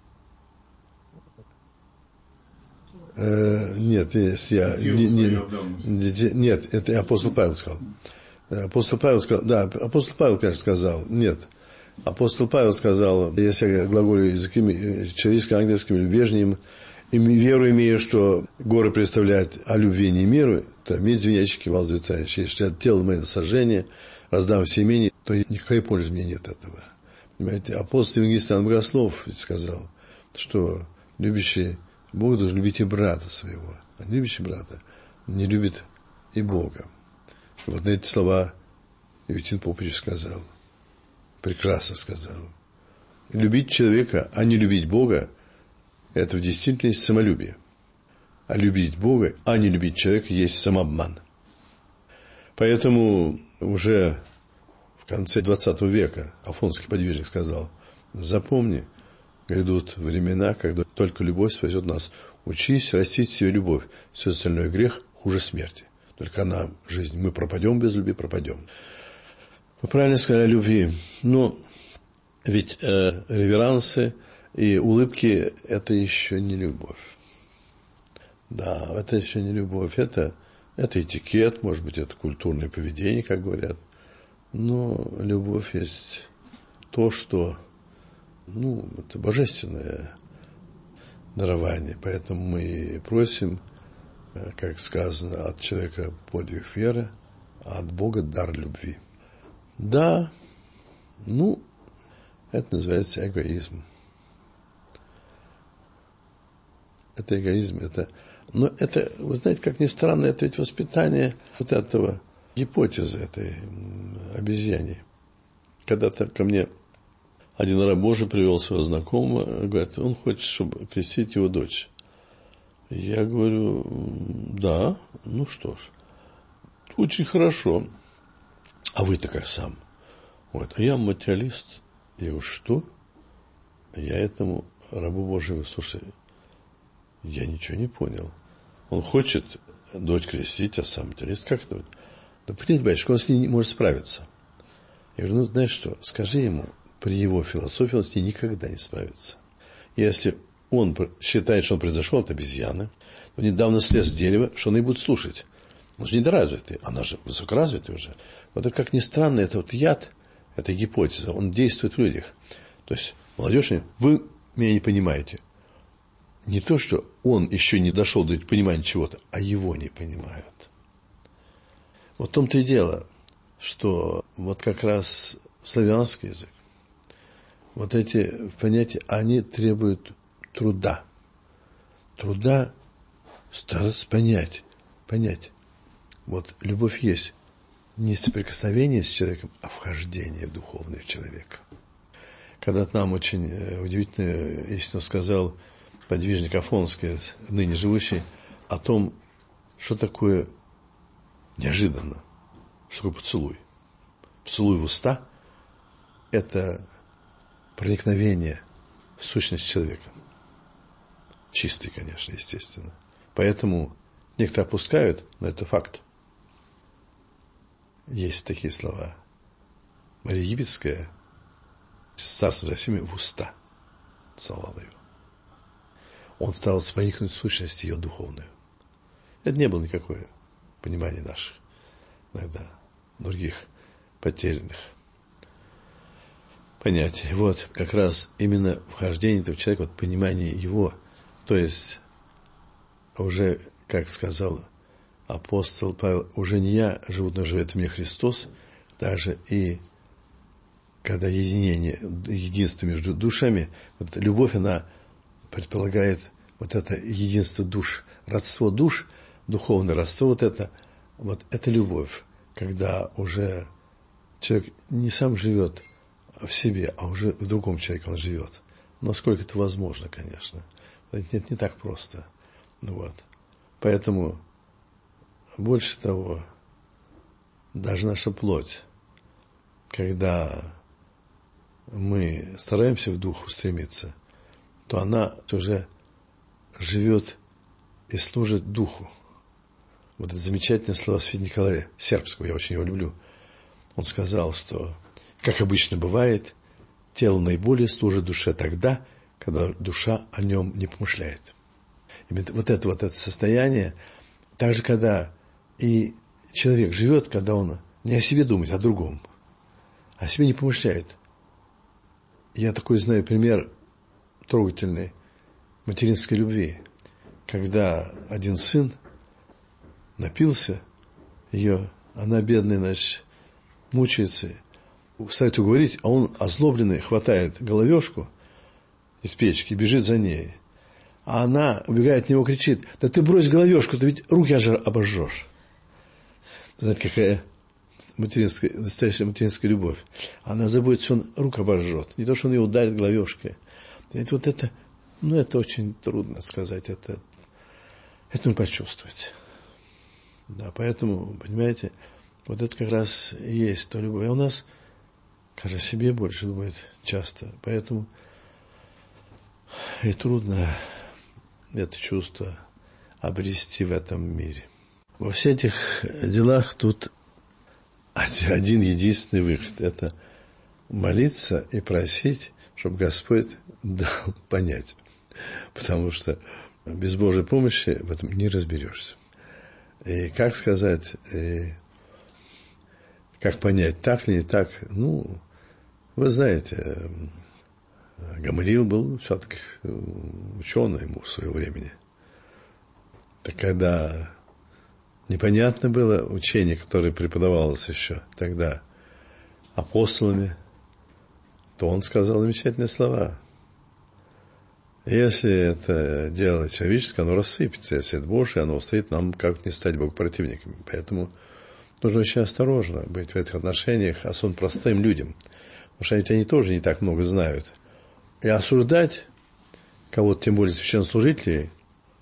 Э, нет, если я... Не, не, нет, это апостол Павел сказал. Апостол Павел сказал... Да, апостол Павел, конечно, сказал. Нет. Апостол Павел сказал, если я глаголю языками человеческим, ангельским или бежним, и веру имею, что горы представляют, а любви не меру, то медь звенящий, кивал звецающий. Если от тела мое сожжение, раздам все имение, то никакой пользы мне нет этого. Понимаете, апостол евангелист Иоанн Богослов сказал, что любящий Бога должен любить и брата своего. А не любящий брата не любит и Бога. И вот на эти слова Евтин Попович сказал. Прекрасно сказал. Любить человека, а не любить Бога, это в действительности самолюбие. А любить Бога, а не любить человека, есть самообман. Поэтому уже в конце двадцатого века Афонский подвижник сказал: запомни, грядут времена, когда только любовь спасет нас. Учись растить в себе любовь. Все остальное грех хуже смерти. Только она жизнь. Мы пропадем без любви, пропадем. Вы правильно сказали о любви. Но ведь э, реверансы и улыбки – это еще не любовь. Да, это еще не любовь. Это, это этикет, может быть, это культурное поведение, как говорят. Но любовь есть то, что, ну, это божественное дарование. Поэтому мы просим, как сказано, от человека подвиг веры, а от Бога дар любви. Да, ну, это называется эгоизм. Это эгоизм, это... Но это, вы знаете, как ни странно, это ведь воспитание вот этого, гипотезы этой обезьяне. Когда-то ко мне один раб Божий привел своего знакомого, говорит, он хочет, чтобы крестить его дочь. Я говорю, да, ну что ж, очень хорошо. А вы-то как сам? Вот, а я материалист. Я говорю, что? Я этому рабу Божьему, слушай, я ничего не понял. Он хочет дочь крестить, а сам материалист. Как это? Да, понимаете, батюшка, он с ней не может справиться. Я говорю, ну, знаешь что, скажи ему, при его философии он с ней никогда не справится. Если он считает, что он произошел от обезьяны, то недавно слез с дерева, что он и будет слушать. Он же недоразвитый, она же высокоразвитая уже. Вот это, как ни странно, это вот яд, это гипотеза, он действует в людях. То есть, молодежь, вы меня не понимаете. Не то, что он еще не дошел до понимания чего-то, а его не понимают. Вот в том-то и дело, что вот как раз славянский язык, вот эти понятия, они требуют труда. Труда стараться понять, понять. Вот любовь есть не соприкосновение с человеком, а вхождение духовное в человека. Когда-то нам очень удивительно истину сказал подвижник Афонский, ныне живущий, о том, что такое неожиданно, что такое поцелуй. Поцелуй в уста – это проникновение в сущность человека. Чистый, конечно, естественно. Поэтому некоторые опускают, но это факт. Есть такие слова. Мария Египетская с царством за всеми в уста целовала его. Он старался проникнуть в сущность ее духовную. Это не было никакое понимание наших, иногда других потерянных понятий. Вот как раз именно вхождение этого человека, вот понимание его, то есть уже, как сказал апостол Павел, уже не я живу, но живет в мне Христос, также и когда единение, единство между душами, вот любовь, она предполагает вот это единство душ, родство душ, духовное родство, вот это, вот это любовь, когда уже человек не сам живет в себе, а уже в другом человеке он живет. Насколько это возможно, конечно. Это не так просто. Ну вот. Поэтому больше того, даже наша плоть, когда мы стараемся в дух устремиться, то она уже живет и служит духу. Вот это замечательное слово святителя Николая Сербского, я очень его люблю. Он сказал, что, как обычно бывает, тело наиболее служит душе тогда, когда душа о нем не помышляет. И вот это вот это состояние, так же, когда и человек живет, когда он не о себе думает, а о другом, о себе не помышляет. Я такой знаю пример трогательной материнской любви, когда один сын напился ее, она, бедная, значит, мучается, ставит уговорить, а он, озлобленный, хватает головешку из печки и бежит за ней. А она убегает от него, кричит: да ты брось головешку, ты ведь руки обожжешь. Знаете, какая материнская, настоящая материнская любовь. Она заботится, он рук обожжет. Не то, что он ее ударит головешкой. Ведь вот это, ну, это очень трудно сказать. Это, это нужно почувствовать. Да, поэтому, понимаете, вот это как раз и есть то любовь. А у нас, кажется, себе больше будет часто. Поэтому и трудно это чувство обрести в этом мире. Во всех этих делах тут один единственный выход. Это молиться и просить, чтобы Господь дал понять. Потому что без Божьей помощи в этом не разберешься. И как сказать, и как понять, так ли не так, ну, вы знаете, Гамалиил был все-таки ученый ему в свое времени. Так когда непонятно было учение, которое преподавалось еще тогда апостолами, то он сказал замечательные слова. Если это дело человеческое, оно рассыпется. Если это Божие, оно устоит, нам как не стать богопротивниками. Поэтому нужно очень осторожно быть в этих отношениях, особенно простым людям. Потому что ведь они тоже не так много знают. И осуждать кого-то, тем более священнослужителей,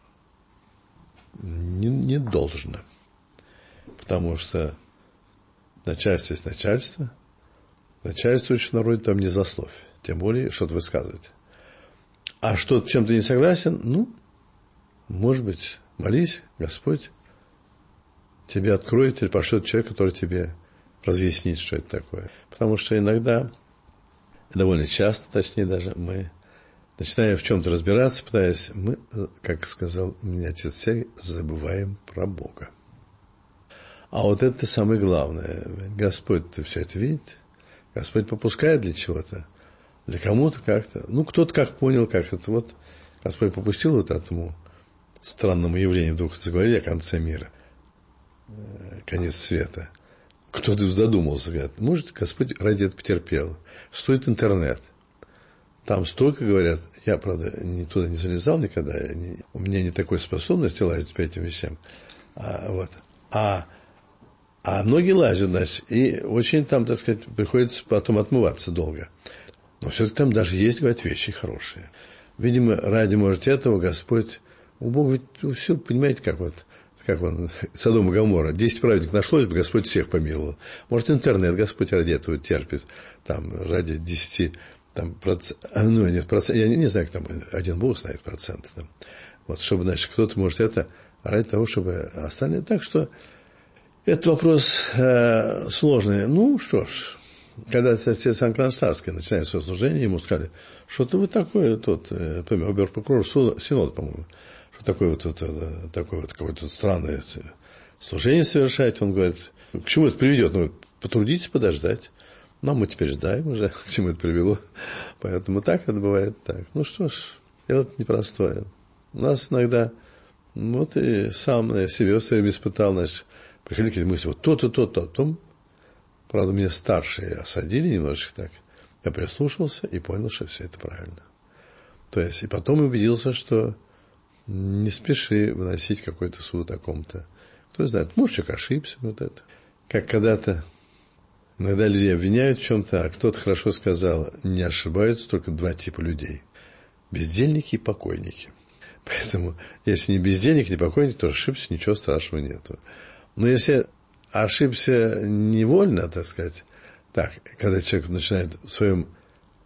не, не должно. Потому что начальство есть начальство. Начальствующий народ там не злословие. Тем более что-то высказывать. А что чем-то не согласен, ну, может быть, молись, Господь тебе откроет или пошлет человека, который тебе разъяснит, что это такое. Потому что иногда, довольно часто, точнее даже, мы, начиная в чем-то разбираться, пытаясь, мы, как сказал мне отец Сергий, забываем про Бога. А вот это самое главное. Господь-то все это видит. Господь попускает для чего-то. Для кому-то как-то, ну, кто-то как понял, как это вот, Господь попустил вот этому странному явлению, вдруг заговорили о конце мира, конец света. Кто-то задумался, говорит, может, Господь ради этого потерпел. Стоит интернет. Там столько, говорят, я, правда, ни туда не залезал никогда, не, у меня не такой способности лазить по этим вещам. А, вот. а, а многие лазят, значит, и очень там, так сказать, приходится потом отмываться долго. Но все-таки там даже есть, говорят, вещи хорошие. Видимо, ради, может, этого Господь... У Бога ведь все, понимаете, как вот, как он, Содом и Гоморра. Десять праведников нашлось бы, Господь всех помиловал. Может, интернет Господь ради этого терпит, там, ради десяти, там, процентов, ну, нет, процент, я не, не знаю, как там, один Бог знает проценты, там. Вот, чтобы, значит, кто-то может это, ради того, чтобы остальные... Так что, этот вопрос э, сложный. Ну, что ж... Когда отец Анкланштадтский начинает свое служение, ему сказали, что-то вы такое, тот, помню, обер-прокурор Синода, по-моему, что такое вот, вот, такое вот какое-то странное служение совершаете. Он говорит, к чему это приведет? Ну, потрудитесь подождать. Ну, мы теперь ждаем уже, к чему это привело. Поэтому так это бывает так. Ну, что ж, дело непростое. У нас иногда, вот и сам я себе все время испытал, значит, приходили какие-то мысли, вот то-то, то-то, потом... Правда, меня старшие осадили немножечко так. Я прислушался и понял, что все это правильно. То есть, и потом убедился, что не спеши выносить какой-то суд о ком-то. Кто знает, может, человек ошибся. Вот это. Как когда-то, иногда людей обвиняют в чем-то, а кто-то хорошо сказал, не ошибаются только два типа людей. Бездельники и покойники. Поэтому, если не бездельник, не покойник, то ошибся, ничего страшного нету. Но если... ошибся невольно, так сказать, так, когда человек начинает в своем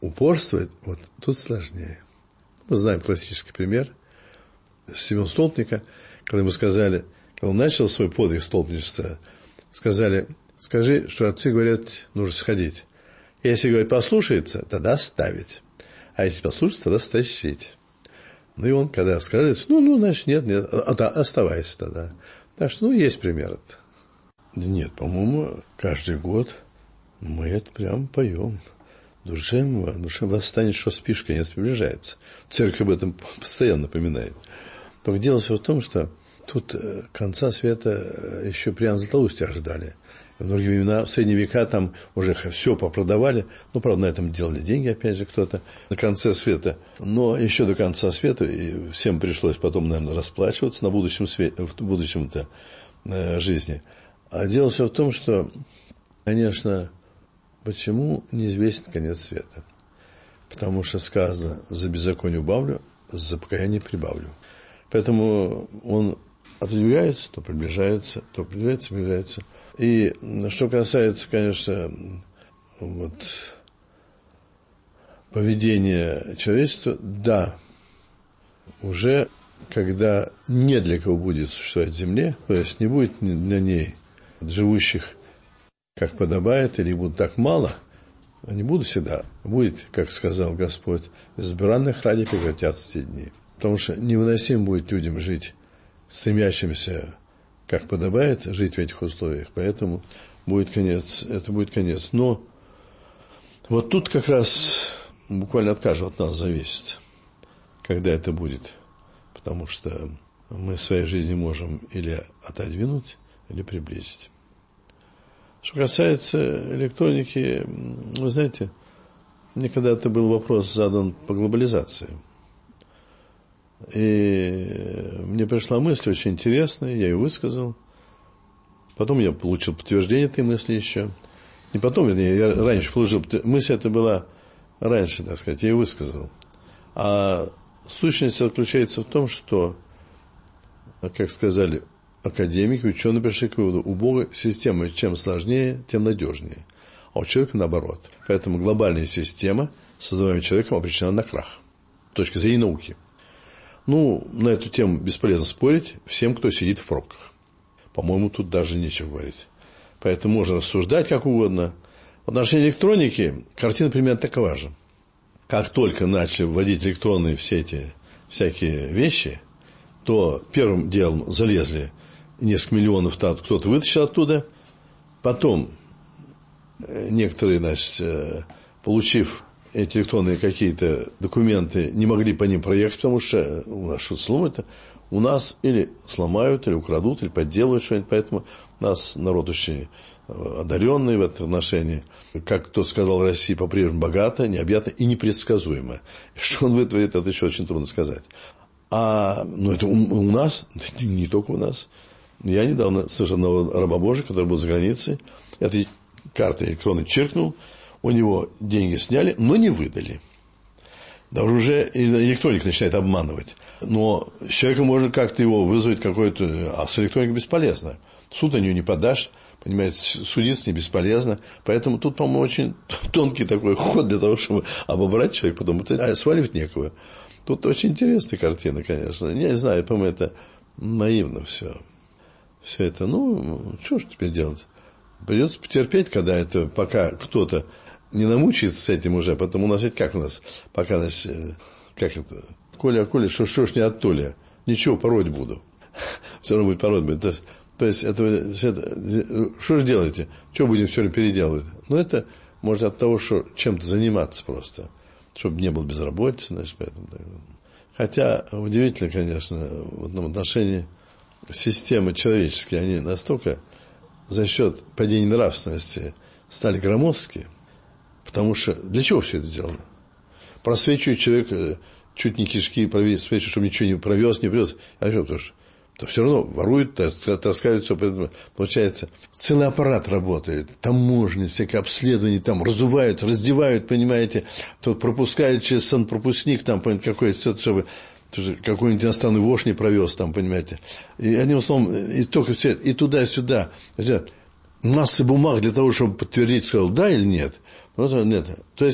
упорствовать, вот тут сложнее. Мы знаем классический пример Семена Столпника, когда ему сказали, когда он начал свой подвиг столпничества, сказали, скажи, что отцы говорят, нужно сходить. Если, говорит, послушается, тогда оставить. А если послушается, тогда стащить. Ну и он, когда сказали, ну, ну, значит, нет, нет, а, да, оставайся тогда. Так что, ну, есть пример это. Да нет, по-моему, каждый год мы это прям поем. Душе, душе восстанет, что спишь, конец приближается. Церковь об этом постоянно напоминает. Только дело все в том, что тут конца света еще прямо Златоусте ожидали. В многие времена, в средние века там уже все попродавали. Ну, правда, на этом делали деньги, опять же, кто-то на конце света. Но еще до конца света и всем пришлось потом, наверное, расплачиваться на будущем свете, в будущем-то э, жизни. А дело все в том, что, конечно, почему неизвестен конец света? Потому что сказано, за беззаконие убавлю, за покаяние прибавлю. Поэтому он отодвигается, то приближается, то приближается, приближается. И что касается, конечно, вот, поведения человечества, да, уже когда не для кого будет существовать Земле, то есть не будет на ней живущих, как подобает, или будут так мало, не будут всегда. Будет, как сказал Господь, избранных ради прекратятся те дни. Потому что невыносимо будет людям жить, стремящимся, как подобает, жить в этих условиях. Поэтому будет конец, это будет конец. Но вот тут как раз буквально от каждого от нас зависит, когда это будет. Потому что мы в своей жизни можем или отодвинуть, или приблизить. Что касается электроники, вы знаете, мне когда-то был вопрос задан по глобализации. И мне пришла мысль очень интересная, я ее высказал. Потом я получил подтверждение этой мысли еще. Не потом, вернее, я раньше получил мысль, это была раньше, так сказать, я ее высказал. А сущность заключается в том, что, как сказали академики, ученые пришли к выводу, у Бога система чем сложнее, тем надежнее. А у человека наоборот. Поэтому глобальная система, создаваемая человеком, обречена на крах. С точки зрения науки. Ну, на эту тему бесполезно спорить всем, кто сидит в пробках. По-моему, тут даже нечего говорить. Поэтому можно рассуждать как угодно. В отношении электроники картина примерно такова же. Как только начали вводить электронные все эти всякие вещи, то первым делом залезли несколько миллионов, кто-то вытащил оттуда. Потом некоторые, значит, получив эти электронные какие-то документы, не могли по ним проехать, потому что у нас что-то сломают, у нас или сломают, или украдут, или подделают что-нибудь. Поэтому у нас народ очень одаренный в этом отношении. Как кто сказал, Россия по-прежнему богата, необъятна и непредсказуема. Что он вытворит, это еще очень трудно сказать. А ну, это у, у нас, не только у нас. Я недавно слышал одного раба Божия, который был за границей. Этой картой электронной чиркнул. У него деньги сняли, но не выдали. Даже уже электроник начинает обманывать. Но с человеком можно как-то его вызвать какой-то... А с электроникой бесполезно. Суд на нее не подашь. Понимаете, судиться не бесполезно. Поэтому тут, по-моему, очень тонкий такой ход для того, чтобы обобрать человека, потом а сваливать некого. Тут очень интересная картина, конечно. Я не знаю, по-моему, это наивно все. Все это, ну, что ж теперь делать? Придется потерпеть, когда это, пока кто-то не намучается с этим уже. Потом у нас ведь как у нас, пока, значит, как это, Коля, Коля, что, что ж не от Толя? Ничего, пороть буду. Все равно будет пороть. То есть, то есть это, это, что же делаете? Что будем все время переделывать? Ну, это может от того, что чем-то заниматься просто, чтобы не было безработицы, значит, поэтому. Хотя, удивительно, конечно, в этом отношении системы человеческие, они настолько за счет падения нравственности стали громоздкие, потому что для чего все это сделано? Просвечивает человек чуть не кишки, просвечивает, чтобы ничего не провез, не привез. А что, потому что то все равно воруют, таскают все. Получается, целый аппарат работает, таможни, всякое обследование, там разувают, раздевают, понимаете, тут пропускают через санпропускник, там какой-то, чтобы какой-нибудь иностранный вошь не провез, там, понимаете. И одним словом, и только все, и туда, и сюда. Массы бумаг для того, чтобы подтвердить, сказал, да или нет. Вот, нет. То есть это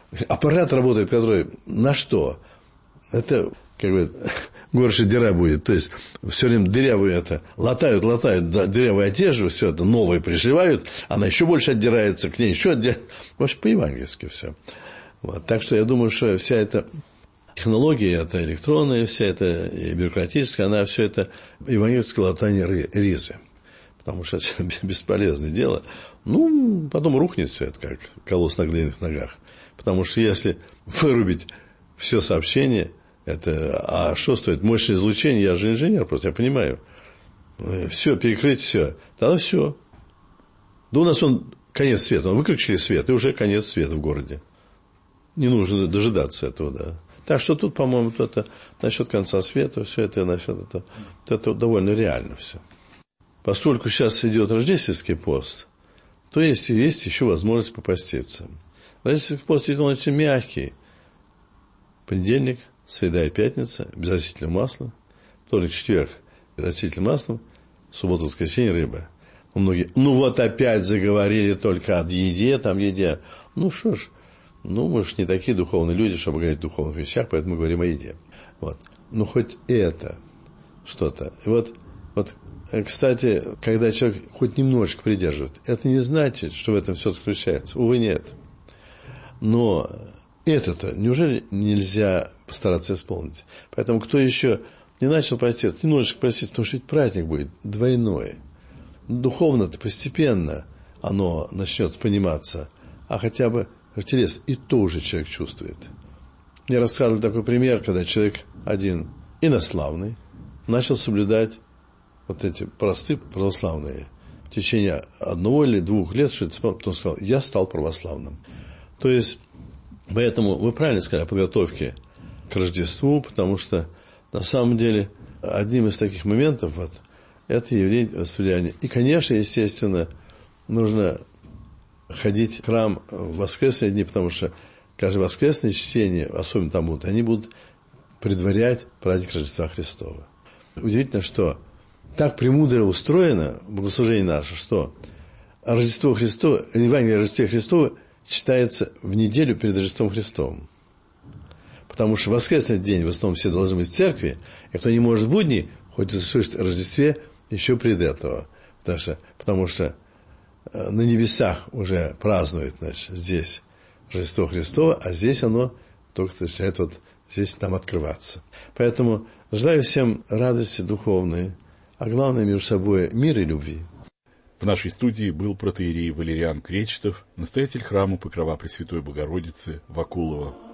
аппарат работает, который на что? Это, как бы, горше дыра будет. То есть, все время дырявую это латают, латают дырявую одежду, все это новое пришивают, она еще больше отдирается, к ней еще отдирается. В общем, по-евангельски все. Вот. Так что я думаю, что вся эта технология, это электронная, вся эта бюрократическая, она все это евангельское латание ризы. Потому что это бесполезное дело. Ну, потом рухнет все это, как колосс на глиняных ногах. Потому что если вырубить все сообщение, это, а что стоит? Мощное излучение, я же инженер просто, я понимаю. Все, перекрыть все. Тогда все. Да у нас он конец света. Он выключили свет, и уже конец света в городе. Не нужно дожидаться этого, да. Так что тут, по-моему, это насчет конца света, все это, насчет это, это довольно реально все. Поскольку сейчас идет рождественский пост, то есть, есть еще возможность попаститься. Рождественский пост ведь он очень мягкий. Понедельник, среда и пятница, без растительного масла. Вторник, четверг, без растительного масла. Суббота, воскресенье, рыба. Ну, многие, ну вот опять заговорили только о еде, там еде. Ну что ж, ну мы же не такие духовные люди, чтобы говорить о духовных вещах, поэтому мы говорим о еде. Вот. Ну хоть это что-то. И вот, вот, кстати, когда человек хоть немножечко придерживает, это не значит, что в этом все заключается. Увы, нет. Но это-то неужели нельзя постараться исполнить? Поэтому кто еще не начал поститься, немножечко поститься, потому что ведь праздник будет двойной. Духовно-то постепенно оно начнет пониматься, а хотя бы интересно, и то уже человек чувствует. Я рассказывал такой пример, когда человек один инославный начал соблюдать вот эти простые православные в течение одного или двух лет, что это, потом сказал, я стал православным. То есть, поэтому вы правильно сказали о подготовке к Рождеству, потому что на самом деле одним из таких моментов вот, это евреи-славяне. И, конечно, естественно, нужно ходить в храм в воскресные дни, потому что каждое воскресное чтение, особенно там будут, они будут предварять праздник Рождества Христова. Удивительно, что так премудро устроено богослужение наше, что Рождество Христово, Евангелие о Рождестве Христова читается в неделю перед Рождеством Христовым. Потому что в воскресный день в основном все должны быть в церкви, и кто не может в будни, хоть и слышит о Рождестве еще пред этого. Потому что, потому что на небесах уже празднуют, значит, здесь Рождество Христово, а здесь оно только начинает вот здесь там открываться. Поэтому желаю всем радости духовной, а главное между собой мира и любви. В нашей студии был протоиерей Валериан Кречетов, настоятель храма Покрова Пресвятой Богородицы в Акулово.